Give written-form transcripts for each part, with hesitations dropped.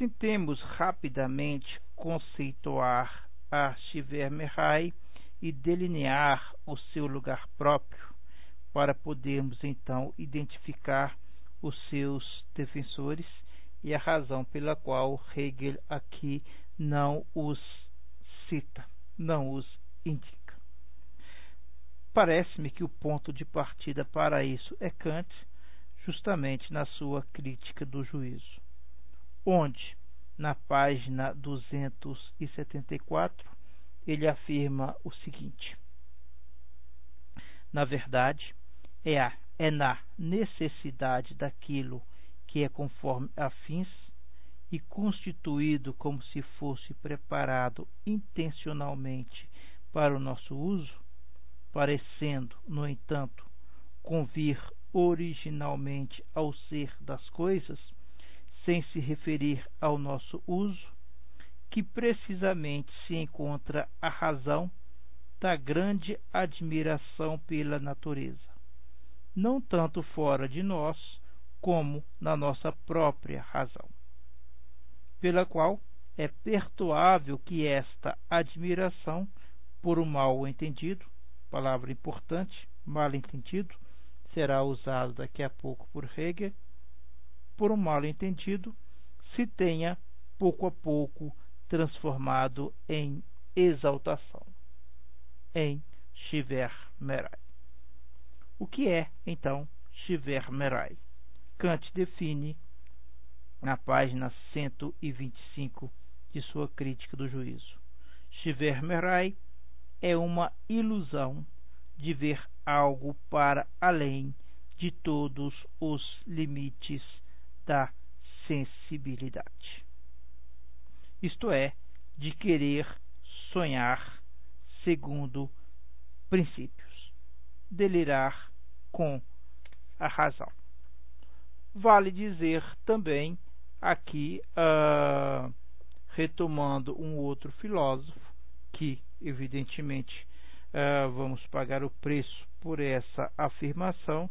Tentemos rapidamente conceituar a Shiver-Merai e delinear o seu lugar próprio, para podermos então identificar os seus defensores e a razão pela qual Hegel aqui não os cita, não os indica. Parece-me que o ponto de partida para isso é Kant, justamente na sua crítica do juízo, onde, na página 274, ele afirma o seguinte: na verdade, é na necessidade daquilo que é conforme a fins e constituído como se fosse preparado intencionalmente para o nosso uso, parecendo, no entanto, convir originalmente ao ser das coisas, sem se referir ao nosso uso, que precisamente se encontra a razão da grande admiração pela natureza, não tanto fora de nós, como na nossa própria razão, pela qual é perdoável que esta admiração, por um mal entendido, palavra importante, mal entendido, será usado daqui a pouco por Hegel, por um mal entendido, se tenha pouco a pouco transformado em exaltação, em Shiver-Merai. O que é, então, Shiver-Merai? Kant define na página 125 de sua crítica do juízo. Shiver-Merai é uma ilusão de ver algo para além de todos os limites da sensibilidade. Isto é, de querer sonhar segundo princípios, delirar com a razão. Vale dizer também, aqui, retomando um outro filósofo, que evidentemente vamos pagar o preço por essa afirmação,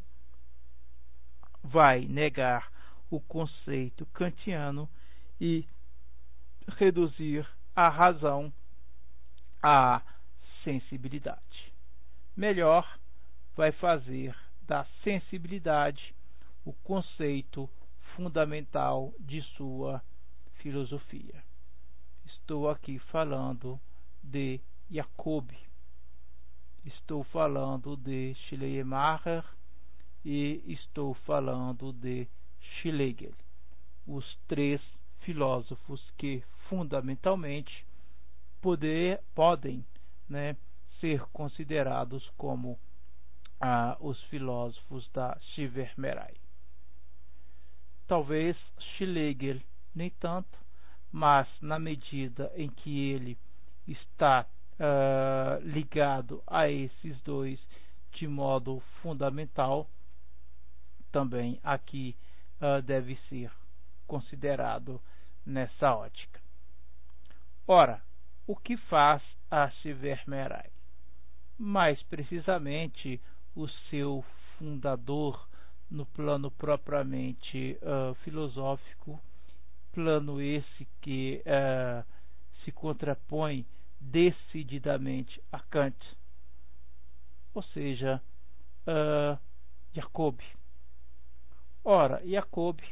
vai negar o conceito kantiano e reduzir a razão à sensibilidade. Melhor, vai fazer da sensibilidade o conceito fundamental de sua filosofia. Estou aqui falando de Jacobi, estou falando de Schleiermacher e estou falando de Schlegel, os três filósofos que fundamentalmente podem, né, ser considerados como os filósofos da Shiver-Merai. Talvez Schlegel nem tanto, mas na medida em que ele está ligado a esses dois de modo fundamental, também aqui deve ser considerado nessa ótica. Ora, o que faz a Shiver-Merai? Mais precisamente, o seu fundador no plano propriamente filosófico, plano esse que se contrapõe decididamente a Kant, ou seja, Jacobi. Ora, Jacobi,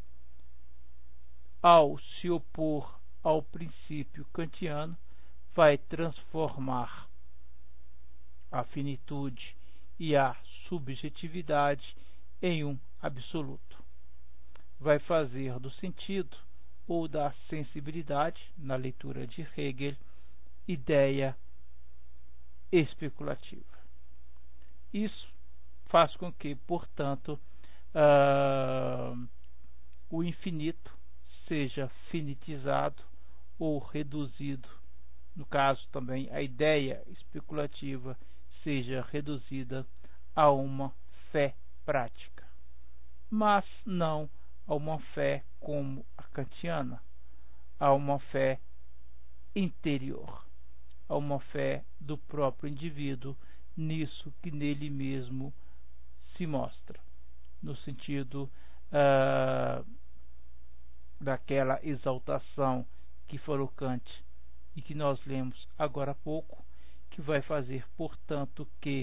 ao se opor ao princípio kantiano, vai transformar a finitude e a subjetividade em um absoluto. Vai fazer do sentido ou da sensibilidade, na leitura de Hegel, ideia especulativa. Isso faz com que, portanto, o infinito seja finitizado ou reduzido. No caso também, a ideia especulativa seja reduzida a uma fé prática, mas não a uma fé como a kantiana, a uma fé interior, a uma fé do próprio indivíduo nisso que nele mesmo se mostra, no sentido daquela exaltação que falou Kant e que nós lemos agora há pouco, que vai fazer, portanto, que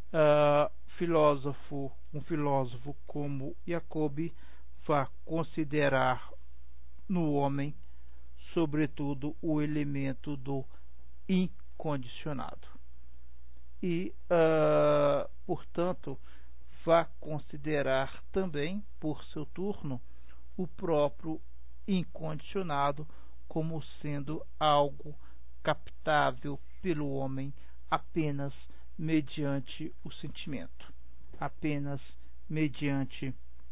um filósofo como Jacobi vá considerar no homem, sobretudo, o elemento do incondicionado. E, portanto, vá considerar também, por seu turno, o próprio incondicionado como sendo algo captável pelo homem apenas mediante o sentimento, apenas mediante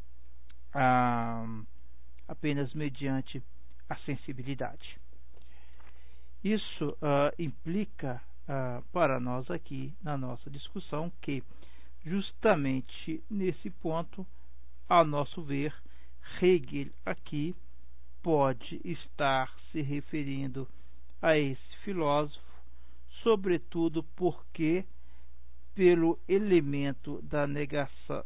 a sensibilidade. Isso implica para nós aqui na nossa discussão que justamente nesse ponto, a nosso ver, Hegel aqui pode estar se referindo a esse filósofo, sobretudo porque pelo elemento da negação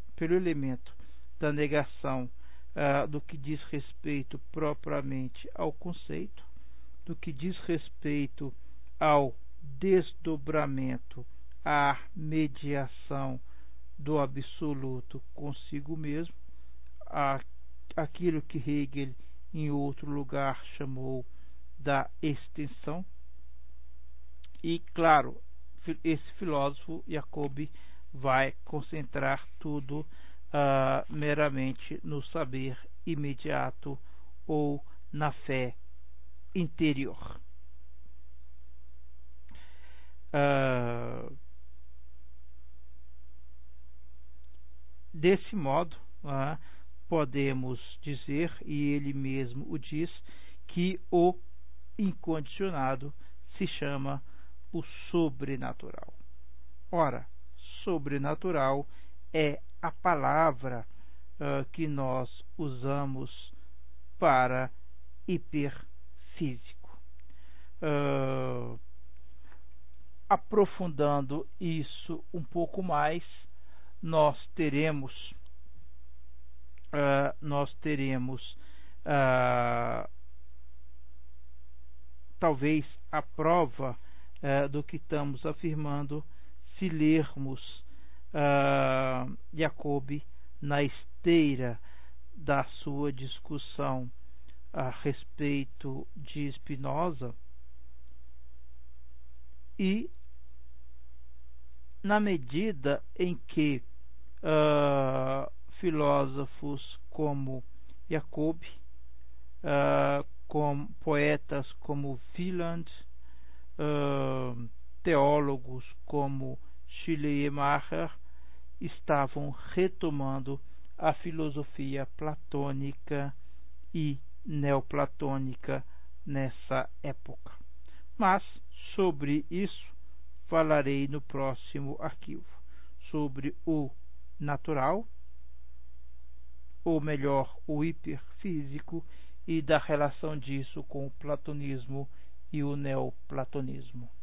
do que diz respeito propriamente ao conceito, do que diz respeito ao desdobramento, à mediação do absoluto consigo mesmo, aquilo que Hegel em outro lugar chamou da extensão. E, claro, esse filósofo, Jacobi, vai concentrar tudo meramente no saber imediato ou na fé interior. Desse modo, podemos dizer, e ele mesmo o diz, que o incondicionado se chama o sobrenatural. Ora, sobrenatural é a palavra que nós usamos para hiperfísico. Aprofundando isso um pouco mais, nós teremos talvez a prova do que estamos afirmando se lermos Jacobi na esteira da sua discussão a respeito de Spinoza, e na medida em que filósofos como Jacobi, com poetas como Wieland, teólogos como Schleiermacher estavam retomando a filosofia platônica e neoplatônica nessa época. Mas sobre isso falarei no próximo arquivo, sobre o natural, ou melhor, o hiperfísico, e da relação disso com o platonismo e o neoplatonismo.